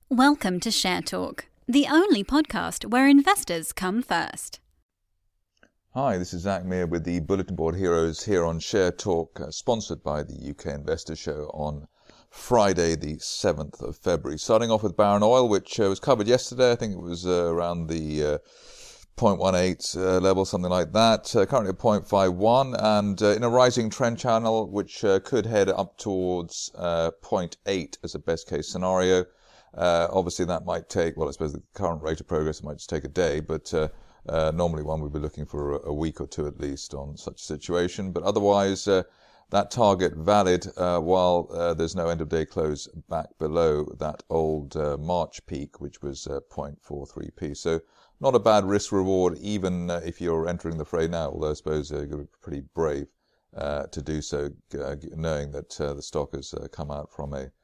Welcome to Share Talk, the only podcast where investors come first. Hi, this is Zach Meir with the Bulletin Board Heroes here on Share Talk, sponsored by the UK Investor Show on Friday, the 7th of February. Starting off with Barron Oil, which was covered yesterday. I think it was around the 0.18 level, something like that. Currently at 0.51 and in a rising trend channel, which could head up towards 0.8 as a best case scenario. Obviously, that might take, well, I suppose the current rate of progress might just take a day, but normally one would be looking for a week or two at least on such a situation. But otherwise, that target valid while there's no end-of-day close back below that old March peak, which was 0.43p. So not a bad risk-reward, even if you're entering the fray now, although I suppose you've got to be pretty brave to do so, knowing that the stock has come out from a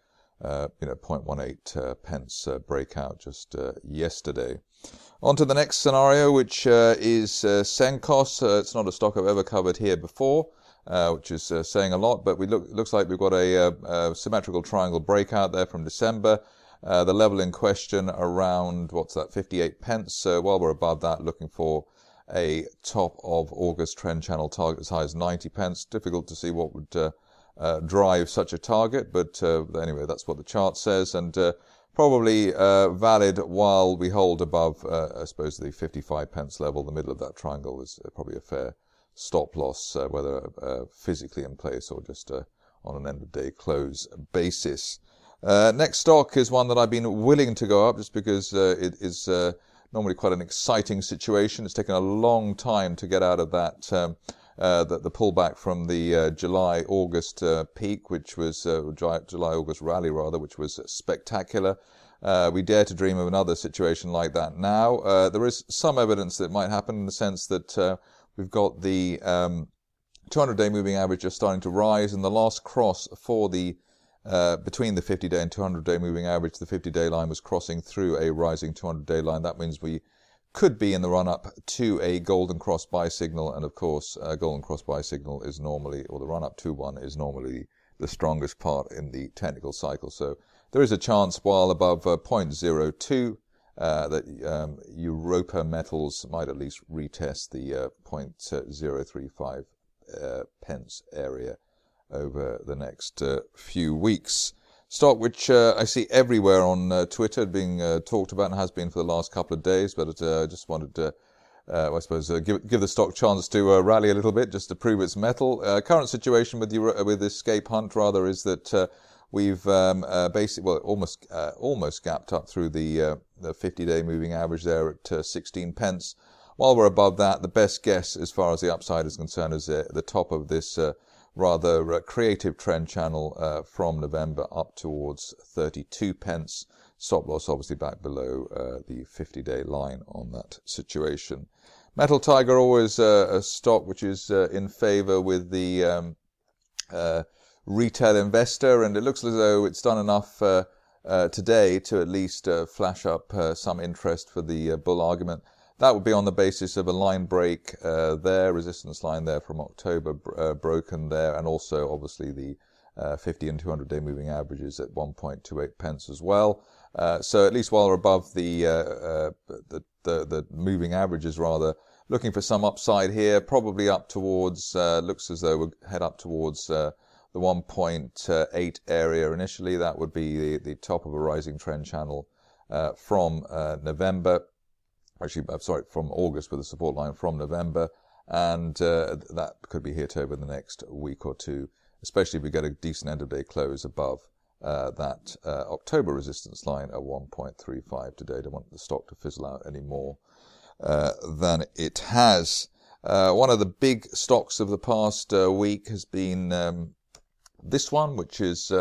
0.18 pence breakout just yesterday. On to the next scenario, which is Cenkos. It's not a stock I've ever covered here before, which is saying a lot, but looks like we've got a symmetrical triangle breakout there from December. The level in question around, 58 pence. While we're above that, looking for a top of August trend channel target as high as 90 pence. Difficult to see what would drive such a target, but anyway, that's what the chart says, and probably valid while we hold above, I suppose, the 55 pence level. The middle of that triangle is probably a fair stop loss, whether physically in place or just on an end-of-day close basis. Next stock is one that I've been willing to go up just because it is normally quite an exciting situation. It's taken a long time to get out of that the pullback from the July-August peak, which was July-August rally, rather, which was spectacular. We dare to dream of another situation like that now. There is some evidence that it might happen in the sense that we've got the 200-day moving average just starting to rise, and the last cross for the between the 50-day and 200-day moving average, the 50-day line was crossing through a rising 200-day line. That means we could be in the run-up to a golden cross buy signal, and of course, a golden cross buy signal is normally, or the run-up to one is normally the strongest part in the technical cycle. So there is a chance while above 0.02 that Europa Metals might at least retest the 0.035 pence area over the next few weeks. Stock which I see everywhere on Twitter being talked about and has been for the last couple of days, but I just wanted to, I suppose, give the stock a chance to rally a little bit just to prove its mettle. Current situation with Escape Hunt, rather, is that we've basically, almost gapped up through the 50-day moving average there at 16 pence. While we're above that, the best guess as far as the upside is concerned is the top of this rather creative trend channel from November up towards 32 pence. Stop loss obviously back below the 50-day line on that situation. Metal Tiger, always a stock which is in favor with the retail investor, and it looks as though it's done enough today to at least flash up some interest for the bull argument. That would be on the basis of a line break there, resistance line there from October broken there, and also obviously the 50 and 200-day moving averages at 1.28 pence as well. So at least while we're above the moving averages, rather, looking for some upside here, probably up towards, looks as though we'll head up towards the 1.8 area initially. That would be the top of a rising trend channel from November. Actually, I'm sorry, from August with a support line from November, and that could be hit over the next week or two, especially if we get a decent end-of-day close above that October resistance line at 1.35 today. Don't want the stock to fizzle out any more than it has. One of the big stocks of the past week has been this one, which is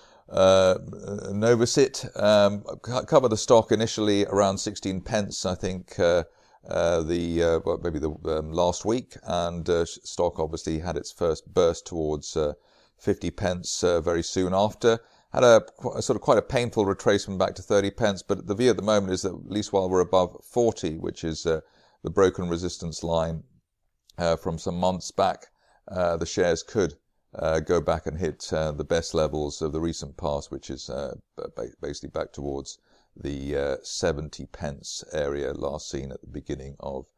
Novosit. Covered the stock initially around 16 pence, I think, last week, and stock obviously had its first burst towards 50 pence very soon after. Had a sort of quite a painful retracement back to 30 pence, but the view at the moment is that at least while we're above 40, which is the broken resistance line from some months back, the shares could go back and hit the best levels of the recent past, which is basically back towards the 70 pence area last seen at the beginning of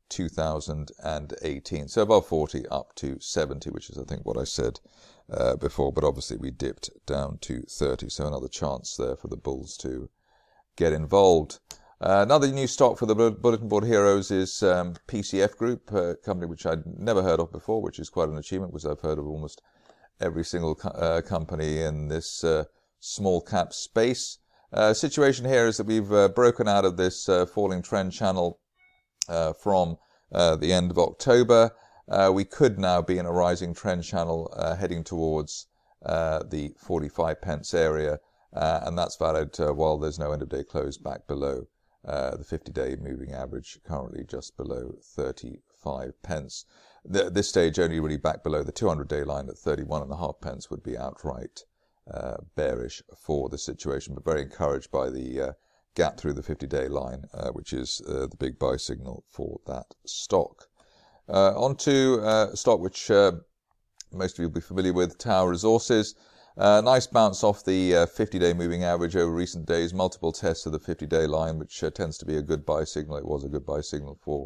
2018. So above 40 up to 70, which is I think what I said before, but obviously we dipped down to 30, so another chance there for the bulls to get involved. Another new stock for the Bulletin Board Heroes is PCF Group, a company which I'd never heard of before, which is quite an achievement because I've heard of almost every single company in this small cap space. Situation here is that we've broken out of this falling trend channel from the end of October. We could now be in a rising trend channel heading towards the 45 pence area, and that's valid while there's no end of day close back below the 50-day moving average, currently just below 35 pence. At this stage, only really back below the 200-day line at 31.5 pence would be outright bearish for the situation, but very encouraged by the gap through the 50-day line, which is the big buy signal for that stock. On to a stock which most of you will be familiar with, Tower Resources. Nice bounce off the 50-day moving average over recent days, multiple tests of the 50-day line, which tends to be a good buy signal. It was a good buy signal for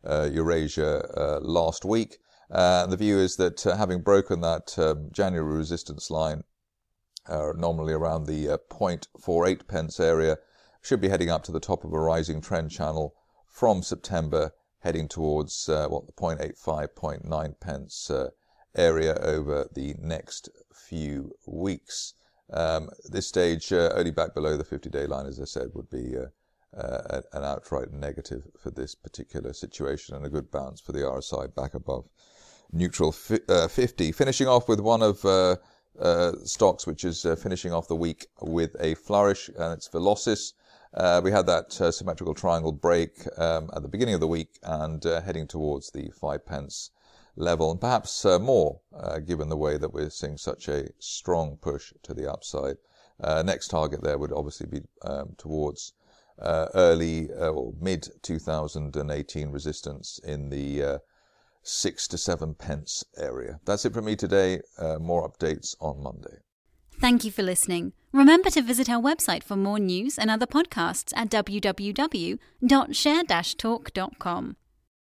Eurasia last week. The view is that having broken that January resistance line, normally around the 0.48 pence area, should be heading up to the top of a rising trend channel from September, heading towards the 0.85, 0.9 pence area over the next few weeks. This stage, only back below the 50-day line, as I said, would be an outright negative for this particular situation, and a good bounce for the RSI back above neutral 50. Finishing off with one of stocks which is finishing off the week with a flourish, and it's Velocys. We had that symmetrical triangle break at the beginning of the week and heading towards the 5 pence level, and perhaps more given the way that we're seeing such a strong push to the upside. Next target there would obviously be towards early or mid 2018 resistance in the 6 to 7 pence area. That's it from me today. More updates on Monday. Thank you for listening. Remember to visit our website for more news and other podcasts at www.share-talk.com.